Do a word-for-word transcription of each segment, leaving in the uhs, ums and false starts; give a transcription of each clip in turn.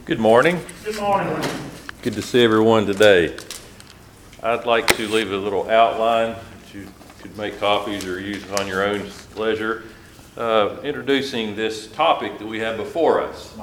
Good morning. Good morning. Good to see everyone today. I'd like to leave a little outline that you could make copies or use on your own leisure, uh, introducing this topic that we have before us.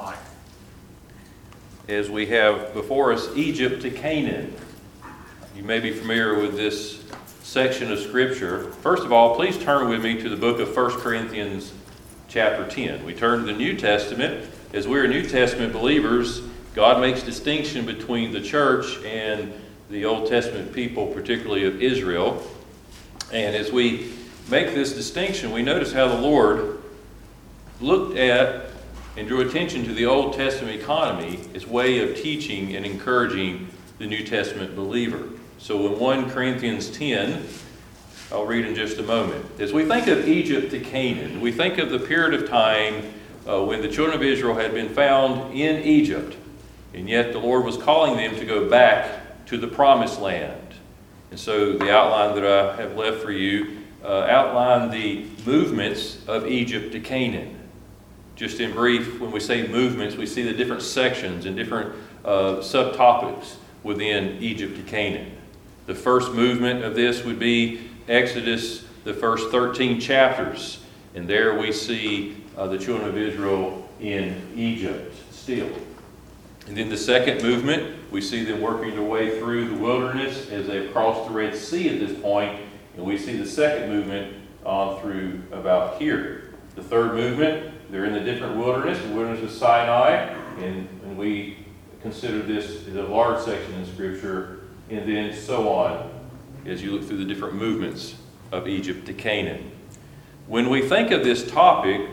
As we have before us Egypt to Canaan. You may be familiar with this section of Scripture. First of all, please turn with me to the book of First Corinthians chapter ten. We turn to the New Testament. As we're New Testament believers, God makes distinction between the church and the Old Testament people, particularly of Israel. And as we make this distinction, we notice how the Lord looked at and drew attention to the Old Testament economy as way of teaching and encouraging the New Testament believer. So in First Corinthians ten, I'll read in just a moment. As we think of Egypt to Canaan, we think of the period of time uh, when the children of Israel had been found in Egypt, and yet the Lord was calling them to go back to the promised land. And so the outline that I have left for you uh, outline the movements of Egypt to Canaan. Just in brief, when we say movements, we see the different sections and different uh, subtopics within Egypt to Canaan. The first movement of this would be Exodus, the first thirteen chapters. And there we see uh, the children of Israel in Egypt still. And then the second movement, we see them working their way through the wilderness as they've crossed the Red Sea at this point. And we see the second movement on through about here. The third movement, they're in the different wilderness, the wilderness of Sinai. And, and we consider this as a large section in Scripture. And then so on as you look through the different movements of Egypt to Canaan. When we think of this topic,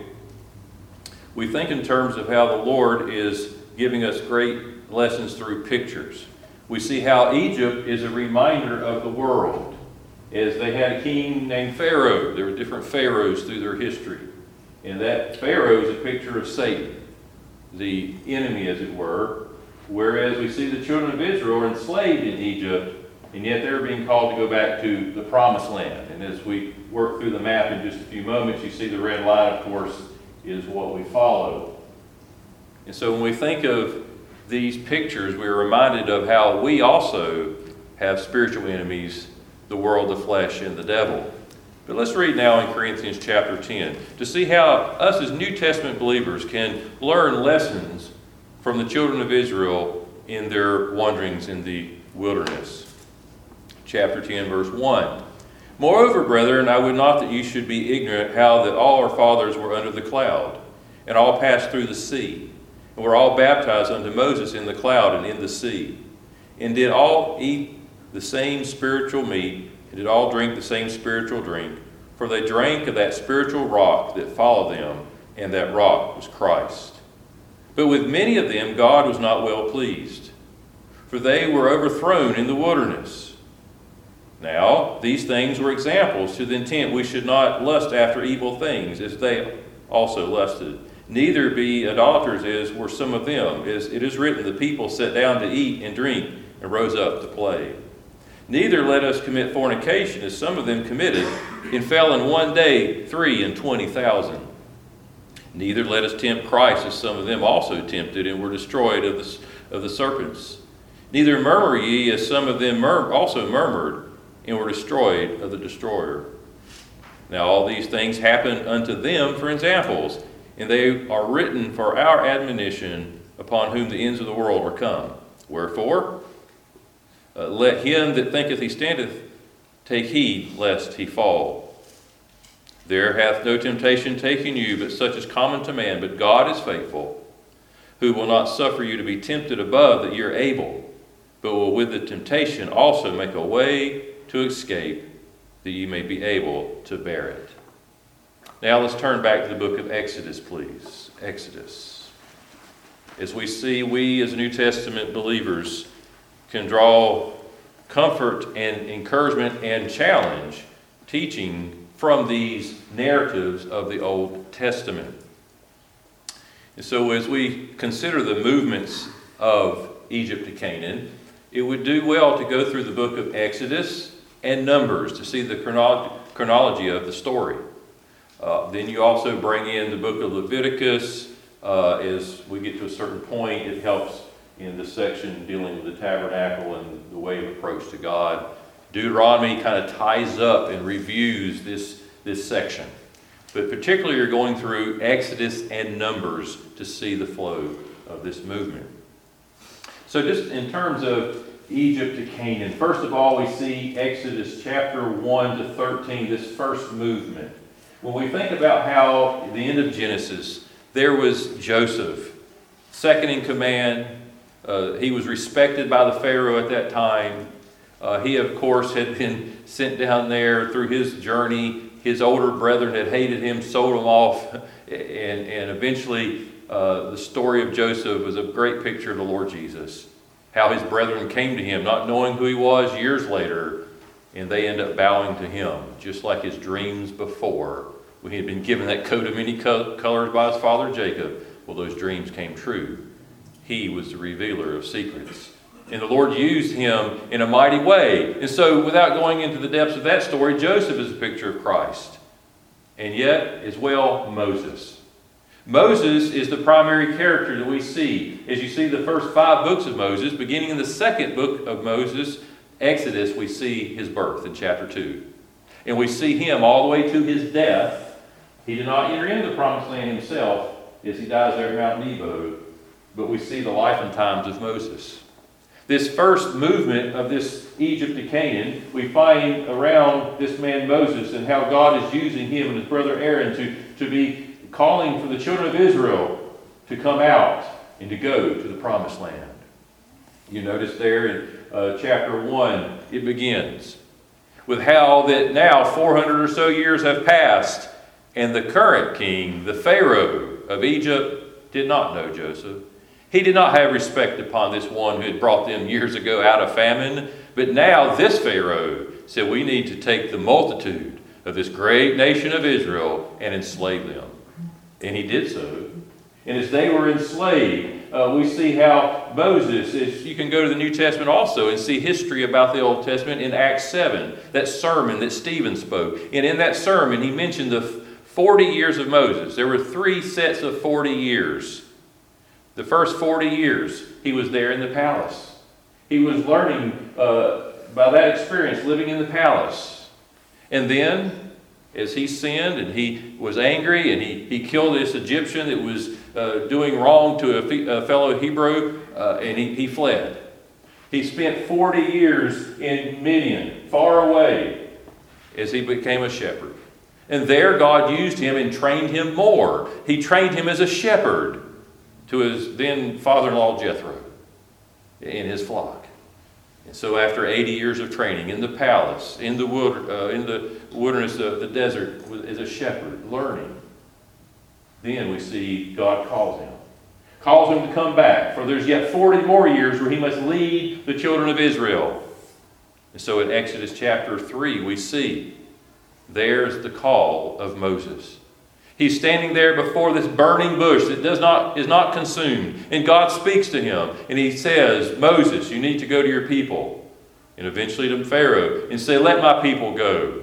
we think in terms of how the Lord is giving us great lessons through pictures. We see how Egypt is a reminder of the world. As they had a king named Pharaoh, there were different pharaohs through their history. And that Pharaoh is a picture of Satan, the enemy as it were. Whereas we see the children of Israel are enslaved in Egypt, and yet they're being called to go back to the promised land. And as we work through the map in just a few moments, you see the red line, of course, is what we follow. And so when we think of these pictures, we're reminded of how we also have spiritual enemies, the world, the flesh, and the devil. But let's read now in Corinthians chapter ten to see how us as New Testament believers can learn lessons from the children of Israel in their wanderings in the wilderness. Chapter ten, verse one. Moreover, brethren, I would not that you should be ignorant how that all our fathers were under the cloud, and all passed through the sea, and were all baptized unto Moses in the cloud and in the sea, and did all eat the same spiritual meat, and did all drink the same spiritual drink, for they drank of that spiritual rock that followed them, and that rock was Christ. But with many of them God was not well pleased, for they were overthrown in the wilderness. Now, these things were examples to the intent we should not lust after evil things, as they also lusted. Neither be idolaters, as were some of them. As it is written, the people sat down to eat and drink, and rose up to play. Neither let us commit fornication, as some of them committed, and fell in one day three and twenty thousand. Neither let us tempt Christ, as some of them also tempted, and were destroyed of the, of the serpents. Neither murmur ye, as some of them mur- also murmured, and were destroyed of the destroyer. Now all these things happened unto them for examples, and they are written for our admonition, upon whom the ends of the world are come. Wherefore, uh, let him that thinketh he standeth take heed lest he fall. There hath no temptation taken you, but such as common to man. But God is faithful, who will not suffer you to be tempted above that ye are able, but will with the temptation also make a way to escape, that ye may be able to bear it. Now let's turn back to the book of Exodus, please. Exodus. As we see, we as New Testament believers can draw comfort and encouragement and challenge teaching from these narratives of the Old Testament. And so as we consider the movements of Egypt to Canaan, it would do well to go through the book of Exodus and Numbers to see the chronology, chronology of the story. Uh, then you also bring in the book of Leviticus, uh, as we get to a certain point, it helps in the section dealing with the tabernacle and the way of approach to God. Deuteronomy kind of ties up and reviews this, this section. But particularly you're going through Exodus and Numbers to see the flow of this movement. So just in terms of Egypt to Canaan, first of all, we see Exodus chapter one to thirteen, this first movement. When we think about how at the end of Genesis, there was Joseph, second in command. Uh, he was respected by the Pharaoh at that time. Uh, he, of course, had been sent down there through his journey. His older brethren had hated him, sold him off, and, and eventually uh, the story of Joseph was a great picture of the Lord Jesus. How his brethren came to him, not knowing who he was years later, and they end up bowing to him, just like his dreams before, when he had been given that coat of many colors by his father Jacob. Well, those dreams came true. He was the revealer of secrets. And the Lord used him in a mighty way. And so, without going into the depths of that story, Joseph is a picture of Christ. And yet, as well, Moses. Moses is the primary character that we see. As you see the first five books of Moses, beginning in the second book of Moses, Exodus, we see his birth in chapter two. And we see him all the way to his death. He did not enter into the promised land himself as he dies there at Mount Nebo. But we see the life and times of Moses. This first movement of this Egypt to Canaan, we find around this man Moses and how God is using him and his brother Aaron to, to be calling for the children of Israel to come out and to go to the promised land. You notice there in uh, chapter one, it begins with how that now four hundred or so years have passed, and the current king, the Pharaoh of Egypt, did not know Joseph. He did not have respect upon this one who had brought them years ago out of famine. But now this Pharaoh said, we need to take the multitude of this great nation of Israel and enslave them. And he did so. And as they were enslaved, uh, we see how Moses, if you can go to the New Testament also and see history about the Old Testament in Acts seven, that sermon that Stephen spoke. And in that sermon, he mentioned the forty years of Moses. There were three sets of forty years. The first forty years, he was there in the palace. He was learning uh, by that experience, living in the palace. And then, as he sinned and he was angry and he, he killed this Egyptian that was uh, doing wrong to a, a fellow Hebrew, uh, and he, he fled. He spent forty years in Midian, far away, as he became a shepherd. And there God used him and trained him more. He trained him as a shepherd to his then father-in-law Jethro in his flock. And so after eighty years of training in the palace, in the, wood, uh, in the wilderness of the desert as a shepherd, learning, then we see God calls him. Calls him to come back, for there's yet forty more years where he must lead the children of Israel. And so in Exodus chapter three, we see there's the call of Moses. He's standing there before this burning bush that does not, is not consumed. And God speaks to him. And he says, Moses, you need to go to your people. And eventually to Pharaoh and say, let my people go.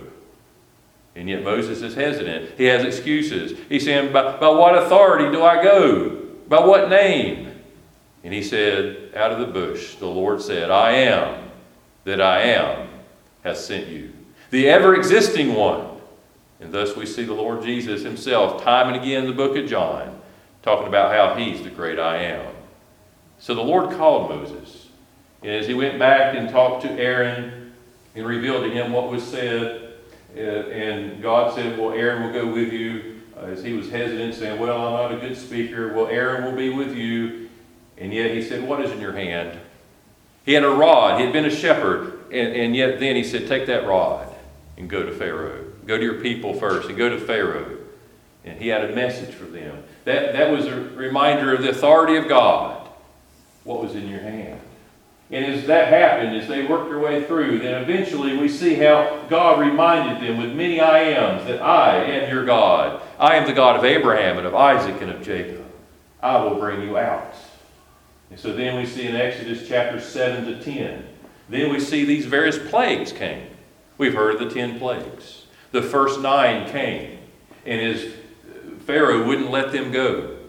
And yet Moses is hesitant. He has excuses. He's saying, by, by what authority do I go? By what name? And he said, out of the bush, the Lord said, I am that I am has sent you. The ever-existing one. And thus we see the Lord Jesus himself time and again in the book of John talking about how he's the great I am. So the Lord called Moses. And as he went back and talked to Aaron and revealed to him what was said, uh, and God said, well, Aaron will go with you. Uh, as he was hesitant, saying, well, I'm not a good speaker. Well, Aaron will be with you. And yet he said, what is in your hand? He had a rod. He had been a shepherd. And, and yet then he said, take that rod and go to Pharaoh. Go to your people first and go to Pharaoh. And he had a message for them. That, that was a reminder of the authority of God. What was in your hand? And as that happened, as they worked their way through, then eventually we see how God reminded them with many I ams that I am your God. I am the God of Abraham and of Isaac and of Jacob. I will bring you out. And so then we see in Exodus chapter seven to ten, then we see these various plagues came. We've heard of the ten plagues. The first nine came, and as Pharaoh wouldn't let them go,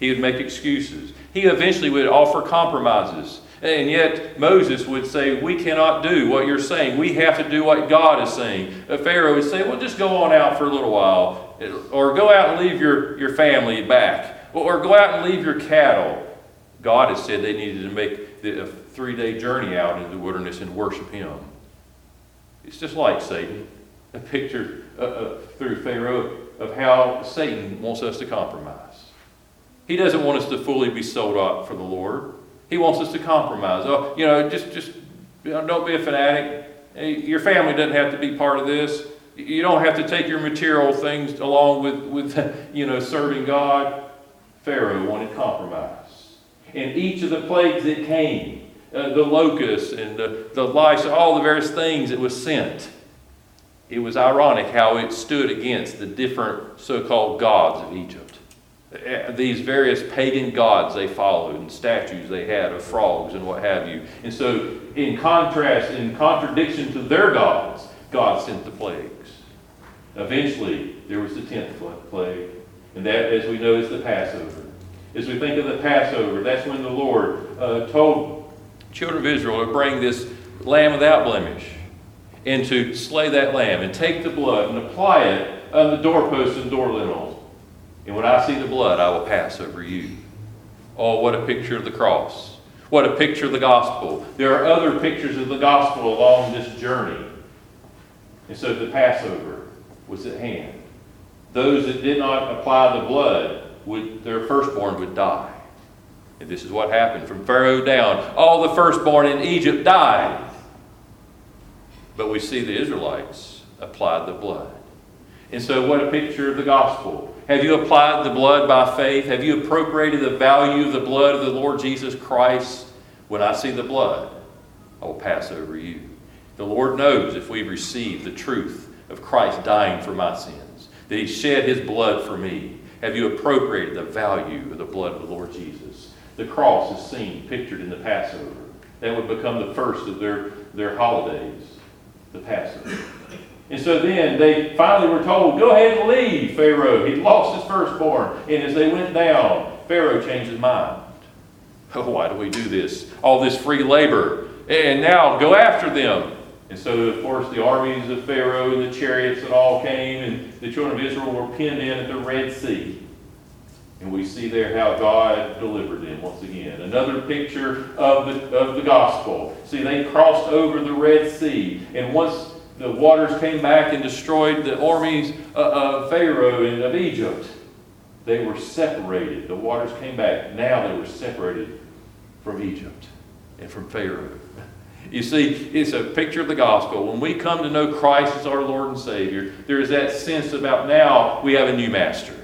He would make excuses. He eventually would offer compromises. And yet Moses would say, we cannot do what you're saying. We have to do what God is saying. Pharaoh would say, well, just go on out for a little while. Or go out and leave your, your family back. Or go out and leave your cattle. God has said they needed to make the, a three-day journey out into the wilderness and worship Him. It's just like Satan. A picture uh, uh, through Pharaoh of how Satan wants us to compromise. He doesn't want us to fully be sold out for the Lord. He wants us to compromise. Oh, you know, just, just you know, don't be a fanatic. Your family doesn't have to be part of this. You don't have to take your material things along with, with you know, serving God. Pharaoh wanted compromise. And each of the plagues that came, uh, the locusts and the, the lice, all the various things that was sent, it was ironic how it stood against the different so-called gods of Egypt. These various pagan gods they followed and statues they had of frogs and what have you. And so in contrast, in contradiction to their gods, God sent the plagues. Eventually, there was the tenth plague. And that, as we know, is the Passover. As we think of the Passover, that's when the Lord uh, told children of Israel to bring this lamb without blemish and to slay that lamb and take the blood and apply it on the doorposts and door lintels. And when I see the blood, I will pass over you. Oh, what a picture of the cross. What a picture of the gospel. There are other pictures of the gospel along this journey. And so the Passover was at hand. Those that did not apply the blood, would, their firstborn would die. And this is what happened from Pharaoh down. All the firstborn in Egypt died. But we see the Israelites applied the blood. And so what a picture of the gospel. Have you applied the blood by faith? Have you appropriated the value of the blood of the Lord Jesus Christ? When I see the blood, I will pass over you. The Lord knows if we've received the truth of Christ dying for my sins, that He shed His blood for me. Have you appropriated the value of the blood of the Lord Jesus? The cross is seen, pictured in the Passover. That would become the first of their, their holidays, the Passover. And so then they finally were told, go ahead and leave, Pharaoh. He'd lost his firstborn. And as they went down, Pharaoh changed his mind. Oh, why do we do this? All this free labor. And now go after them. And so, of course, the armies of Pharaoh and the chariots that all came, and the children of Israel were penned in at the Red Sea. And we see there how God delivered them once again. Another picture of the, of the gospel. See, they crossed over the Red Sea. And once the waters came back and destroyed the armies of Pharaoh and of Egypt, they were separated. The waters came back. Now they were separated from Egypt and from Pharaoh. You see, it's a picture of the gospel. When we come to know Christ as our Lord and Savior, there is that sense about now we have a new master.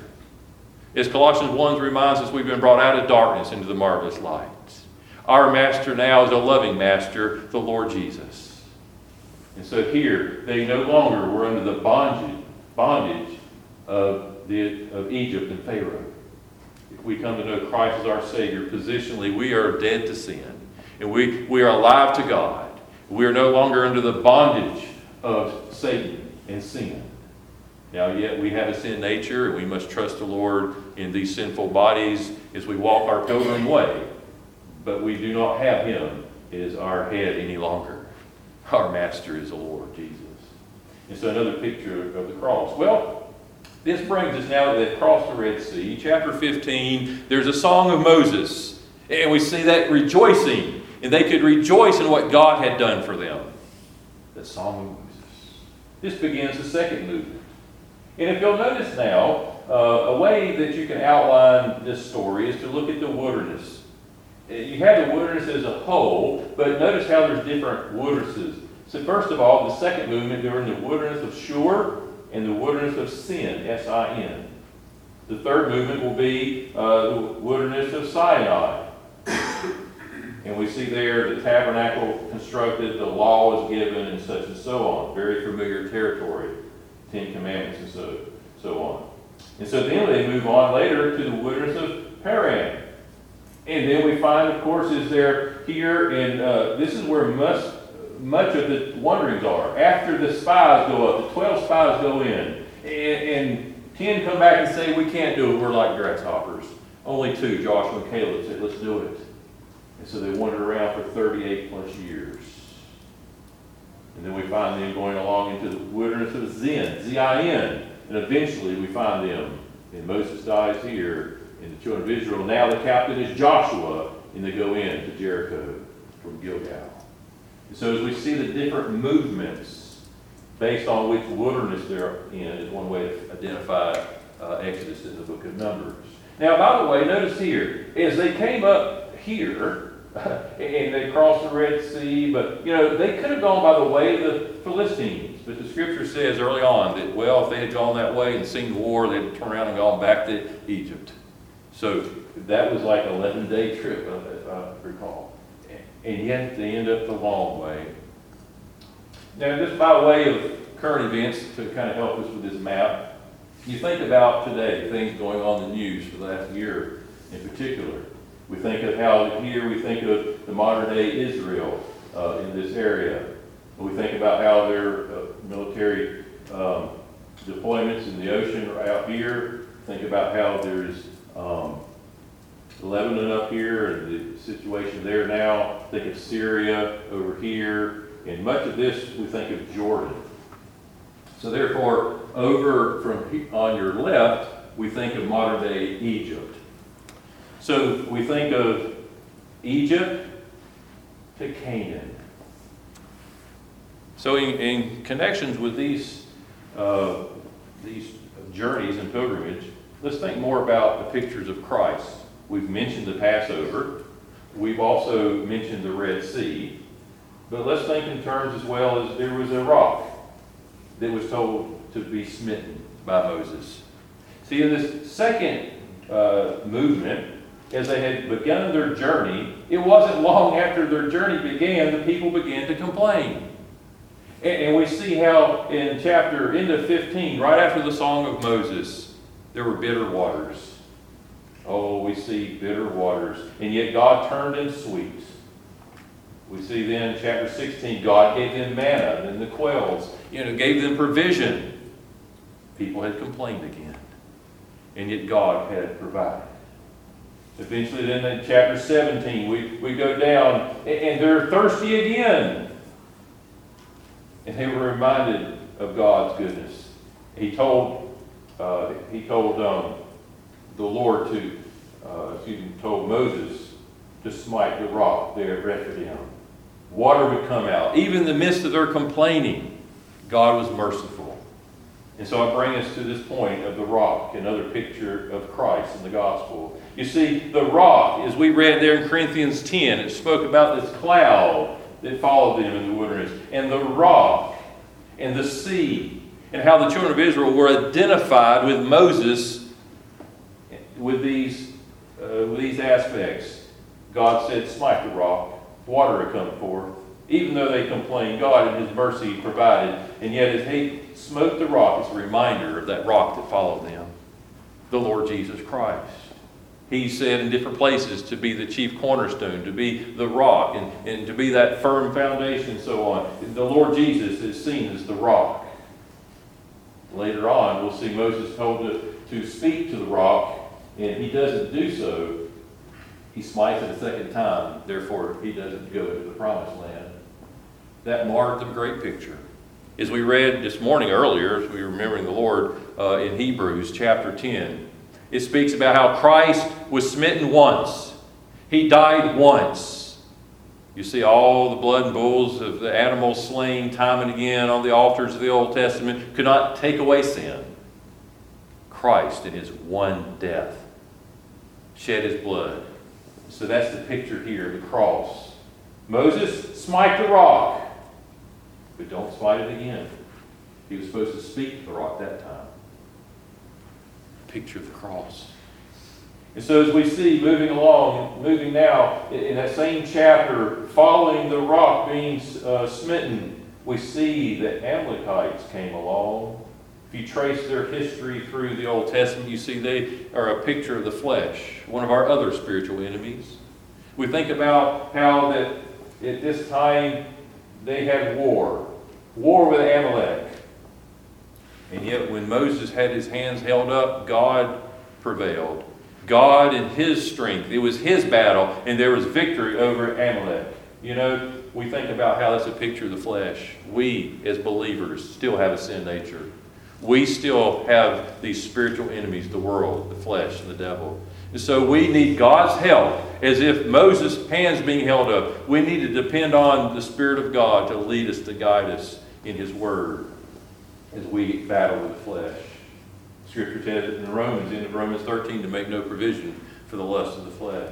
As Colossians one reminds us, we've been brought out of darkness into the marvelous light. Our master now is a loving master, the Lord Jesus. And so here, they no longer were under the bondage, bondage of, the, of Egypt and Pharaoh. If we come to know Christ as our Savior, positionally, we are dead to sin. And we, we are alive to God. We are no longer under the bondage of Satan and sin. Now, yet we have a sin nature, and we must trust the Lord in these sinful bodies as we walk our pilgrim way. But we do not have Him as our head any longer. Our master is the Lord Jesus. And so another picture of the cross. Well, this brings us now that they've crossed the Red Sea. Chapter fifteen, there's a song of Moses. And we see that rejoicing. And they could rejoice in what God had done for them. The song of Moses. This begins the second movement. And if you'll notice now, uh, a way that you can outline this story is to look at the wilderness. You have the wilderness as a whole, but notice how there's different wildernesses. So first of all, the second movement, they're in the wilderness of Shur and the wilderness of Sin, S I N. The third movement will be uh, the wilderness of Sinai. And we see there the tabernacle constructed, the law was given, and such and so on. Very familiar territory, Ten Commandments and so, so on. And so then they move on later to the wilderness of Paran. And then we find, of course, is there here, and uh, this is where much, much of the wanderings are. After the spies go up, the twelve spies go in, and, and ten come back and say, we can't do it, we're like grasshoppers. only two, Joshua and Caleb, said, let's do it. And so they wandered around for thirty-eight plus years. And then we find them going along into the wilderness of Zin, Z I N. And eventually we find them, and Moses dies here, and the children of Israel. Now the captain is Joshua, and they go into Jericho from Gilgal. And so as we see the different movements based on which wilderness they're in is one way to identify uh, Exodus in the book of Numbers. Now, by the way, notice here, as they came up here, and they crossed the Red Sea, but, you know, they could have gone by the way of the Philistines. But the scripture says early on that, well, if they had gone that way and seen the war, they'd turn around and gone back to Egypt. So that was like an eleven-day trip, if I recall. And yet they end up the long way. Now, just by way of current events, to kind of help us with this map, you think about today, things going on in the news for the last year in particular. We think of how here we think of the modern day Israel uh, in this area. We think about how their uh, military um, deployments in the ocean are out here. Think about how there's um, Lebanon up here and the situation there now. Think of Syria over here. And much of this we think of Jordan. So therefore, over from on your left, we think of modern day Egypt. So we think of Egypt to Canaan. So in, in connections with these, uh, these journeys and pilgrimage, let's think more about the pictures of Christ. We've mentioned the Passover. We've also mentioned the Red Sea. But let's think in terms as well as there was a rock that was told to be smitten by Moses. See, in this second uh, movement, as they had begun their journey, it wasn't long after their journey began the people began to complain. And, and we see how in chapter end of fifteen, right after the Song of Moses, there were bitter waters. Oh, we see bitter waters. And yet God turned them sweet. We see then in chapter sixteen, God gave them manna and the quails, you know, gave them provision. People had complained again. And yet God had provided. Eventually then in chapter seventeen, we, we go down and, and they're thirsty again. And they were reminded of God's goodness. He told, uh, he told um, the Lord to, uh, excuse me, told Moses to smite the rock there at Rephidim. Water would come out. Even in the midst of their complaining, God was merciful. And so I bring us to this point of the rock, another picture of Christ in the gospel. You see, the rock, as we read there in Corinthians ten, it spoke about this cloud that followed them in the wilderness, and the rock, and the sea, and how the children of Israel were identified with Moses with these, uh, with these aspects. God said, smite the rock. Water would come forth. Even though they complained, God in His mercy provided. And yet as He smote the rock, it's a reminder of that rock that followed them, the Lord Jesus Christ. He said in different places to be the chief cornerstone, to be the rock, and, and to be that firm foundation and so on. The Lord Jesus is seen as the rock. Later on, we'll see Moses told to, to speak to the rock, and he doesn't do so. He smites it a second time, therefore he doesn't go into the promised land. That marked the great picture. As we read this morning earlier, as we were remembering the Lord uh, in Hebrews chapter ten, it speaks about how Christ was smitten once. He died once. You see all the blood and bulls of the animals slain time and again on the altars of the Old Testament could not take away sin. Christ in His one death shed His blood. So that's the picture here, the cross. Moses, smite the rock. But don't smite it again. He was supposed to speak to the rock that time. Picture of the cross. And so as we see moving along, moving now, in that same chapter, following the rock being uh, smitten, we see that Amalekites came along. If you trace their history through the Old Testament, you see they are a picture of the flesh, one of our other spiritual enemies. We think about how that at this time they had war, war with Amalek. And yet when Moses had his hands held up, God prevailed. God in his strength. It was his battle, and there was victory over Amalek. You know, we think about how that's a picture of the flesh. We, as believers, still have a sin nature. We still have these spiritual enemies, the world, the flesh, and the devil. And so we need God's help, as if Moses' hands being held up. We need to depend on the Spirit of God to lead us, to guide us in his word as we battle with the flesh. Scripture says it in Romans, in Romans thirteen, to make no provision for the lust of the flesh.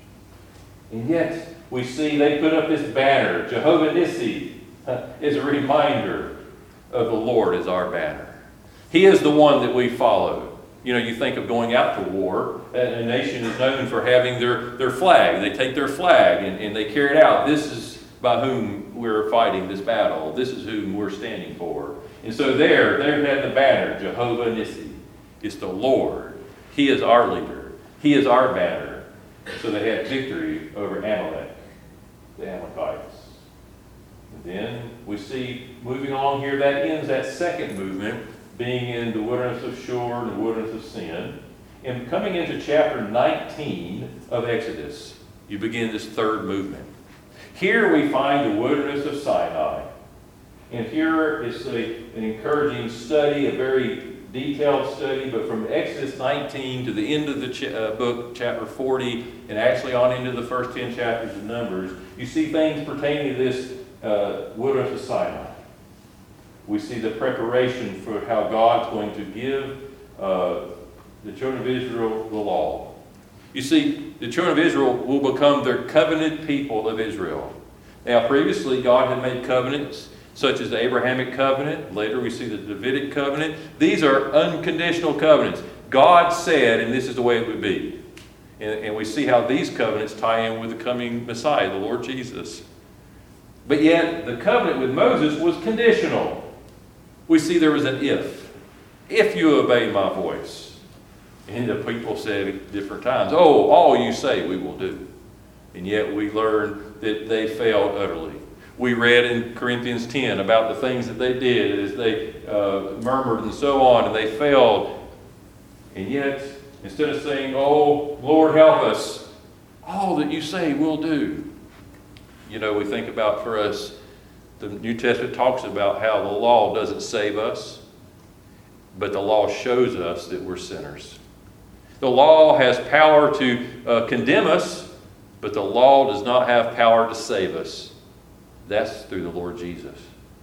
And yet, we see they put up this banner, Jehovah Nissi, is a reminder of the Lord as our banner. He is the one that we follow. You know, you think of going out to war. A nation is known for having their, their flag. They take their flag and, and they carry it out. This is by whom we're fighting this battle. This is whom we're standing for. And so there, there had the banner, Jehovah Nissi. It's the Lord. He is our leader. He is our banner. So they had victory over Amalek, the Amalekites. And then we see, moving along here, that ends that second movement, being in the wilderness of Shur and the wilderness of Sin. And coming into chapter nineteen of Exodus, you begin this third movement. Here we find the wilderness of Sinai. And here is a, an encouraging study, a very detailed study, but from Exodus nineteen to the end of the ch- uh, book, chapter forty, and actually on into the first ten chapters of Numbers, you see things pertaining to this uh, wilderness of Sinai. We see the preparation for how God's going to give uh, the children of Israel the law. You see, the children of Israel will become their covenant people of Israel. Now, previously, God had made covenants such as the Abrahamic covenant. Later, we see the Davidic covenant. These are unconditional covenants. God said, and this is the way it would be. And, and we see how these covenants tie in with the coming Messiah, the Lord Jesus. But yet, the covenant with Moses was conditional. We see there was an if. If you obey my voice. And the people said at different times, oh, all you say we will do. And yet we learn that they failed utterly. We read in Corinthians ten about the things that they did as they uh, murmured and so on, and they failed. And yet, instead of saying, oh, Lord, help us, all that you say we'll do. You know, we think about for us, the New Testament talks about how the law doesn't save us, but the law shows us that we're sinners. The law has power to uh, condemn us, but the law does not have power to save us. That's through the Lord Jesus.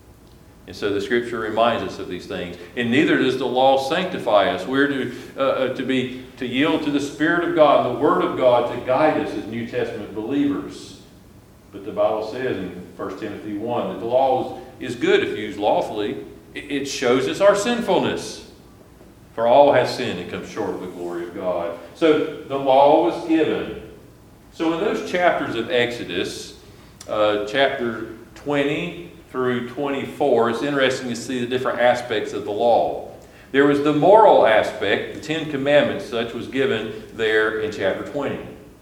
And so the Scripture reminds us of these things. And neither does the law sanctify us. We're to, uh, uh, to, be, to yield to the Spirit of God, the Word of God, to guide us as New Testament believers. But the Bible says in First Timothy one that the law is, is good if used lawfully. It, it shows us our sinfulness. For all have sinned and come short of the glory of God. So the law was given. So in those chapters of Exodus, uh, chapter twenty through twenty-four, it's interesting to see the different aspects of the law. There was the moral aspect, the Ten Commandments, such was given there in chapter twenty.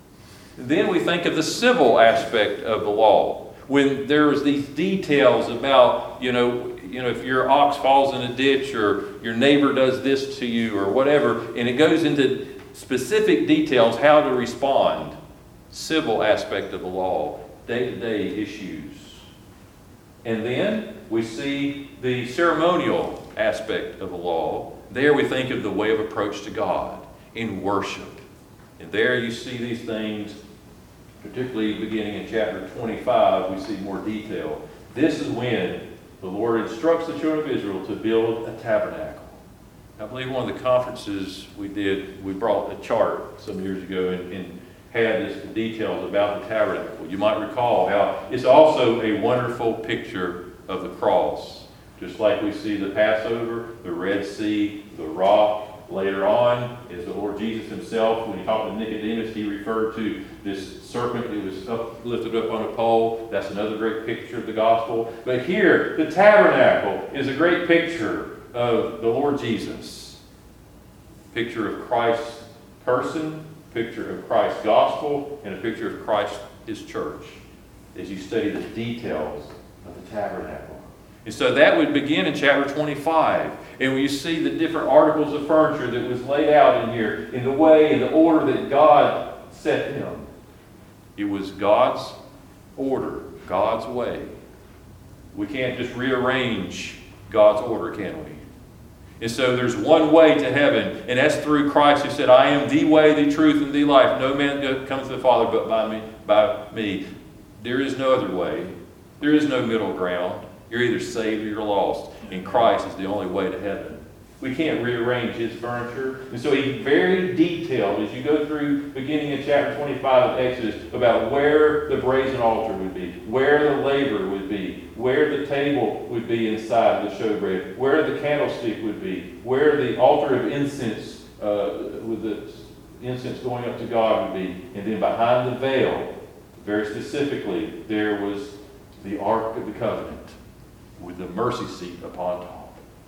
Then we think of the civil aspect of the law, when there was these details about, you know, you know, if your ox falls in a ditch or your neighbor does this to you or whatever, and it goes into specific details how to respond. Civil aspect of the law, day-to-day issues. And then we see the ceremonial aspect of the law. There we think of the way of approach to God in worship. And there you see these things, particularly beginning in chapter twenty-five, we see more detail. This is when the Lord instructs the children of Israel to build a tabernacle. I believe one of the conferences we did, we brought a chart some years ago and, and had this details about the tabernacle. You might recall how it's also a wonderful picture of the cross. Just like we see the Passover, the Red Sea, the rock. Later on, is the Lord Jesus himself, when he talked to Nicodemus, he referred to this serpent that was up, lifted up on a pole. That's another great picture of the gospel. But here, the tabernacle is a great picture of the Lord Jesus. Picture of Christ's person, picture of Christ's gospel, and a picture of Christ, his church, as you study the details of the tabernacle. And so that would begin in chapter twenty-five. And when you see the different articles of furniture that was laid out in here, in the way, in the order that God set them, it was God's order, God's way. We can't just rearrange God's order, can we? And so there's one way to heaven, and that's through Christ, who said, I am the way, the truth, and the life. No man comes to the Father but by me. By me. There is no other way. There is no middle ground. You're either saved or you're lost. And Christ is the only way to heaven. We can't rearrange his furniture. And so he's very detailed as you go through beginning of chapter twenty-five of Exodus about where the brazen altar would be, where the laver would be, where the table would be inside the showbread, where the candlestick would be, where the altar of incense uh, with the incense going up to God would be. And then behind the veil, very specifically, there was the Ark of the Covenant with the mercy seat upon top.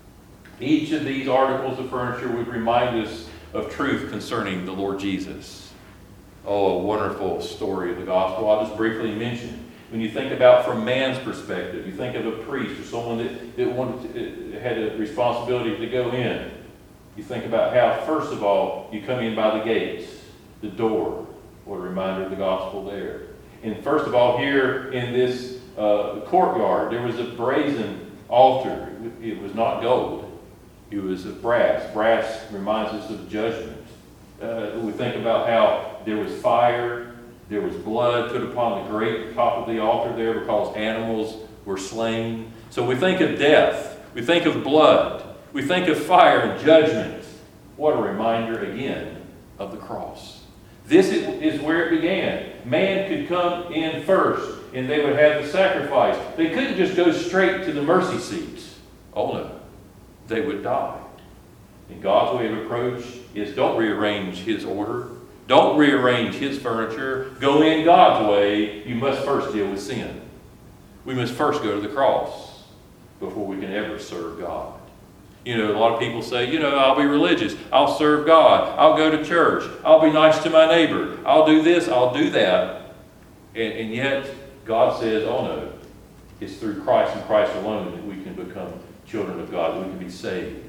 Each of these articles of furniture would remind us of truth concerning the Lord Jesus. Oh, a wonderful story of the gospel. I'll just briefly mention. When you think about from man's perspective, you think of a priest or someone that, that wanted to, had a responsibility to go in. You think about how, first of all, you come in by the gates, the door. What a reminder of the gospel there. And first of all, here in this uh, courtyard, there was a brazen altar. It was not gold. It was of brass. Brass reminds us of judgment. Uh, we think about how there was fire, there was blood put upon the great top of the altar there because animals were slain. So we think of death. We think of blood. We think of fire and judgment. What a reminder again of the cross. This is where it began. Man could come in first and they would have the sacrifice. They couldn't just go straight to the mercy seat. Oh no. They would die. And God's way of approach is don't rearrange his order. Don't rearrange his furniture. Go in God's way. You must first deal with sin. We must first go to the cross before we can ever serve God. You know, a lot of people say, you know, I'll be religious. I'll serve God. I'll go to church. I'll be nice to my neighbor. I'll do this. I'll do that. And, and yet, God says, oh no, it's through Christ and Christ alone that we can become children of God. We can be saved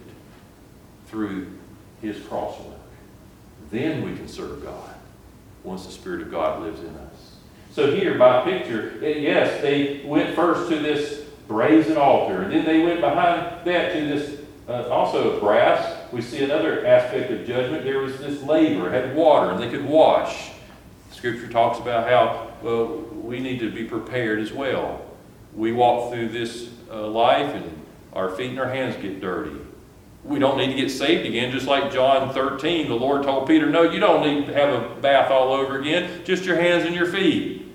through his cross work. Then we can serve God once the Spirit of God lives in us. So here, by picture, yes, they went first to this brazen altar, and then they went behind that to this uh, also of brass. We see another aspect of judgment. There was this laver, it had water, and they could wash. Scripture talks about how well, we need to be prepared as well. We walk through this uh, life, and our feet and our hands get dirty. We don't need to get saved again, just like John thirteen. The Lord told Peter, no, you don't need to have a bath all over again, just your hands and your feet.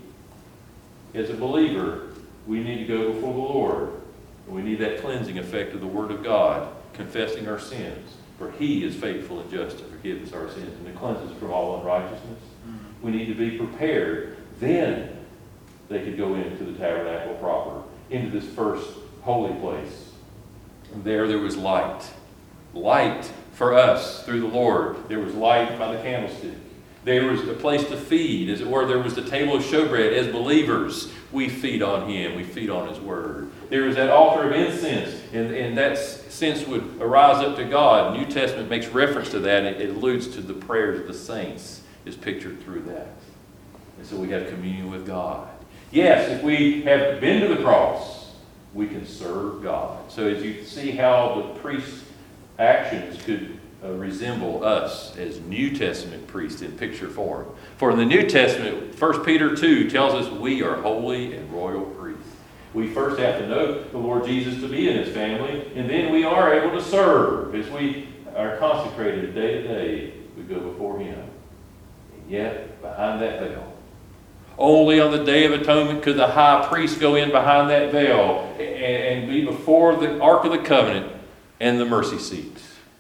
As a believer, we need to go before the Lord. We need that cleansing effect of the Word of God, confessing our sins. For he is faithful and just to forgive us our sins and to cleanse us from all unrighteousness. We need to be prepared. Then they could go into the tabernacle proper, into this first holy place. And there, there was light. Light for us through the Lord. There was light by the candlestick. There was a place to feed, as it were. There was the table of showbread. As believers, we feed on him. We feed on his word. There was that altar of incense, and, and that sense would arise up to God. The New Testament makes reference to that, and it alludes to the prayers of the saints is pictured through that. And so we have communion with God. Yes, if we have been to the cross, we can serve God. So as you see how the priest's actions could uh, resemble us as New Testament priests in picture form. For in the New Testament, First Peter two tells us we are holy and royal priests. We first have to know the Lord Jesus to be in his family, and then we are able to serve. As we are consecrated day to day, we go before him. And yet, behind that veil, only on the Day of Atonement could the high priest go in behind that veil and, and be before the Ark of the Covenant and the mercy seat.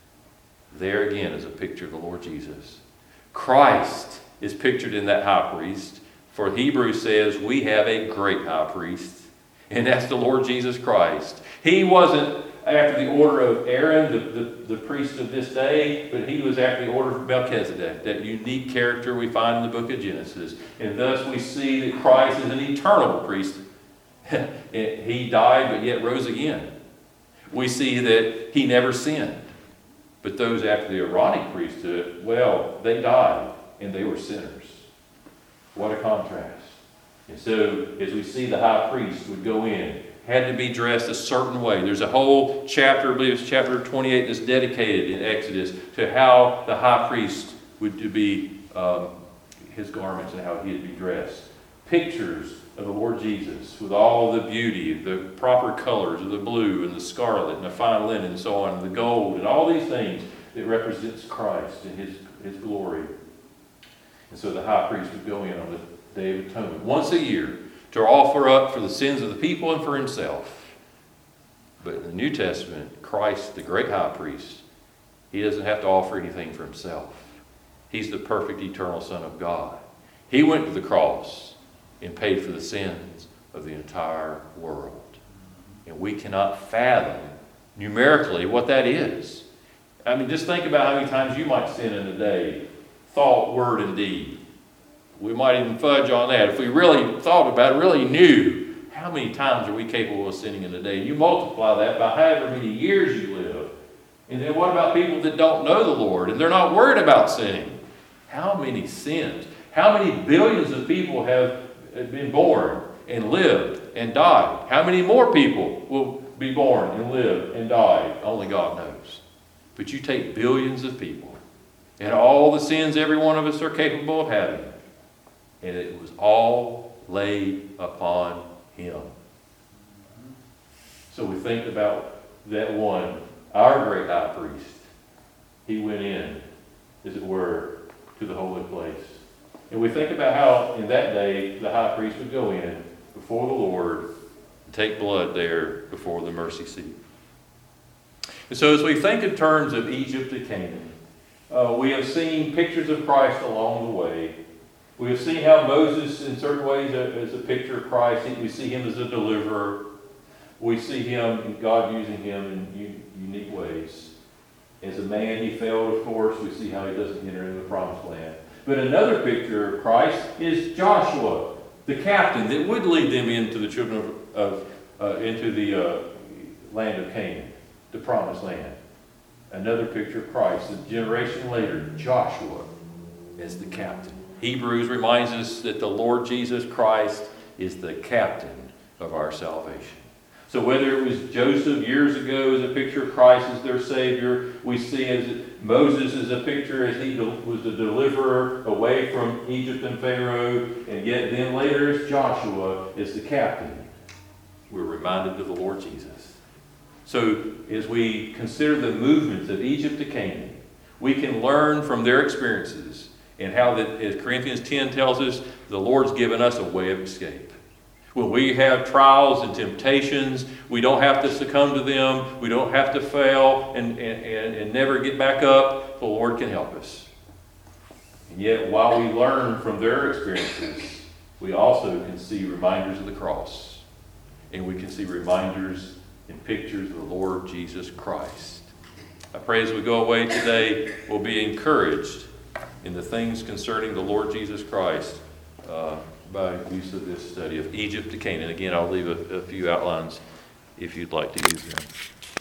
There again is a picture of the Lord Jesus. Christ is pictured in that high priest. For Hebrews says we have a great high priest, and that's the Lord Jesus Christ. He wasn't after the order of Aaron, the, the, the priest of this day, but he was after the order of Melchizedek, that unique character we find in the book of Genesis. And thus we see that Christ is an eternal priest. He died, but yet rose again. we see that he never sinned. But those after the Aaronic priesthood, well, they died and they were sinners. What a contrast. And so, as we see the high priest would go in, had to be dressed a certain way. There's a whole chapter, I believe it's chapter twenty-eight, that's dedicated in Exodus to how the high priest would be, um, his garments and how he'd be dressed. Pictures of the Lord Jesus with all the beauty, the proper colors of the blue and the scarlet and the fine linen and so on, and the gold and all these things that represents Christ and his, his glory. And so the high priest would go in on the Day of Atonement once a year to offer up for the sins of the people and for himself. But in the New Testament, Christ, the great high priest, he doesn't have to offer anything for himself. He's the perfect eternal Son of God. He went to the cross and paid for the sins of the entire world. And we cannot fathom numerically what that is. I mean, just think about how many times you might sin in a day. Thought, word, and deed. We might even fudge on that. If we really thought about it, really knew how many times are we capable of sinning in a day. You multiply that by however many years you live. And then what about people that don't know the Lord and they're not worried about sinning? How many sins? How many billions of people have been born and lived and died? How many more people will be born and live and die? Only God knows. But you take billions of people and all the sins every one of us are capable of having, and it was all laid upon him. So we think about that one, our great high priest. He went in, as it were, to the holy place. And we think about how in that day the high priest would go in before the Lord and take blood there before the mercy seat. And so as we think in terms of Egypt to Canaan, uh, we have seen pictures of Christ along the way. We have seen how Moses, in certain ways, is a picture of Christ. We see him as a deliverer. We see him, God using him in u- unique ways. As a man, he failed, of course. We see how he doesn't enter into the promised land. But another picture of Christ is Joshua, the captain that would lead them into the children of, of uh, into the uh, land of Canaan, the promised land. Another picture of Christ, a generation later, Joshua as the captain. Hebrews reminds us that the Lord Jesus Christ is the captain of our salvation. So whether it was Joseph years ago as a picture of Christ as their Savior, we see as Moses as a picture as he was the deliverer away from Egypt and Pharaoh, and yet then later as Joshua as the captain. We're reminded of the Lord Jesus. So as we consider the movements of Egypt to Canaan, we can learn from their experiences and how that, as Corinthians ten tells us, the Lord's given us a way of escape. When we have trials and temptations, we don't have to succumb to them. We don't have to fail and, and, and, and never get back up. The Lord can help us. And yet, while we learn from their experiences, we also can see reminders of the cross. And we can see reminders and pictures of the Lord Jesus Christ. I pray as we go away today, we'll be encouraged in the things concerning the Lord Jesus Christ uh, by use of this study of Egypt to Canaan. Again, I'll leave a, a few outlines if you'd like to use them.